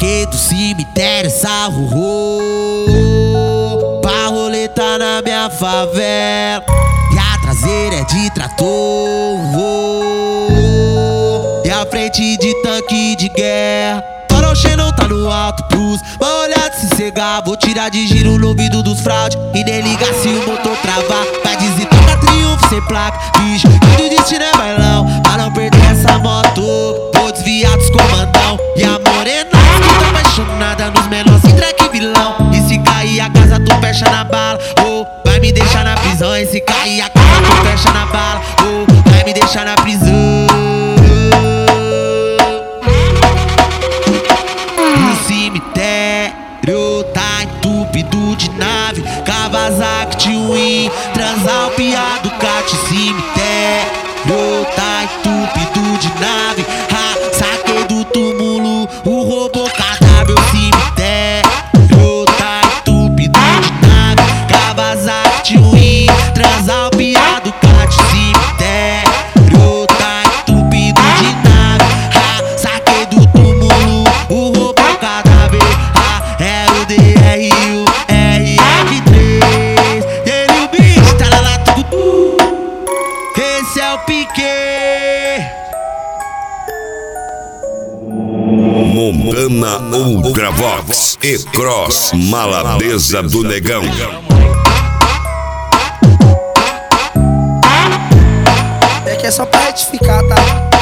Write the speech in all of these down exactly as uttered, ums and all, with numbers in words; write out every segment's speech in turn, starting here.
saquei do cemitério essa rorô pra roleta na minha favela. E a traseira é de trator e a frente de tanque de guerra. Farol não tá no alto plus, mas olhar de se cegar. Vou tirar de giro no ouvido dos fraude e nem ligar se o motor travar. Vai dizer toca triunfo sem placa, bicho, que de destino é bailão. Pra não perder essa moto, vou desviar dos comandão. E a morena que tá apaixonada nos menores sem track vilão. E se cair a casa tu fecha na bala, ou vai me deixar na prisão. E se cair a casa tu fecha na bala, ou vai me deixar na prisão. Tá entupido de nave, Kawasaki Twin, Transalpia, Ducati, cemitério. Tá entupido de nave, ha, saquei do túmulo o robô cadáver, cemitério. Tá entupido de nave, Kawasaki Twin, Transalpia, Ducati, cemitério. Tá entupido de nave, ha, saquei do túmulo o robô cadáver. R U R F três, ele o bicho tá lá lá tudo. Esse é o Piquet. Montana Ultravox e Cross Malabeza do Negão. É que é só pra retificar, tá?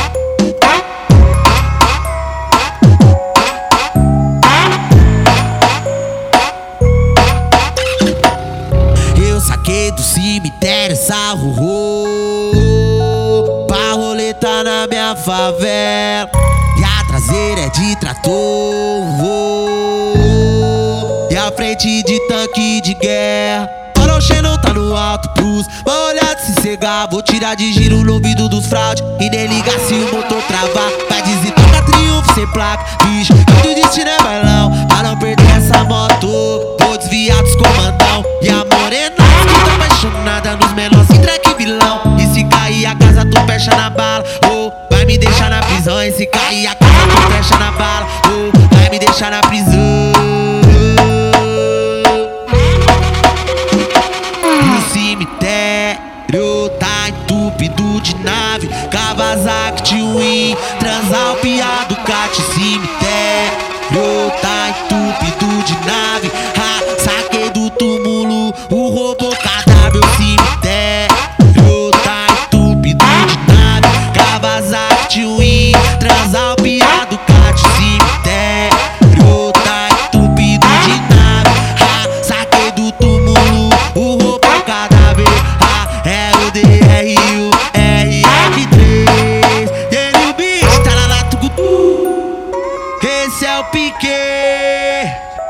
Saquei do cemitério essa rorô pra roleta na minha favela. E a traseira é de trator e a frente de tanque de guerra. Farol não tá no alto plus, mas olhar de se cegar. Vou tirar de giro no ouvido dos fraude e nem ligar se o motor travar. Vai dizer toca triunfo sem placa, bicho, que de destino é bailão. Pra não perder essa moto, vou desviar dos comandão. E a morena que tá apaixonada nos menores sem track vilão. E se cair a casa tu fecha na bala, ou vai me deixar na prisão. E se cair a casa tu fecha na bala, ou vai me deixar na prisão. Cemitério tá entupido de nave, Kawasaki Twin, Transalpia, Ducati, cemitério. Tá entupido de nave, ha, saquei do túmulo o robô cadáver, cemitério. Tá entupido de nave, Kawasaki Twin, Transalpia, Ducati, cemitério. Tá entupido de nave, ha, saquei do túmulo o robô cadáver. R U R F três, ele o bicho tá lá lá tudo. Esse é o Piquet.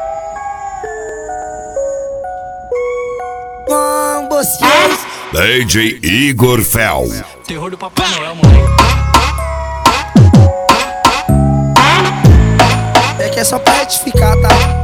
Com vocês, D J Igor Fel. Terror do Papai Noel, moleque. é que é só pra retificar, tá?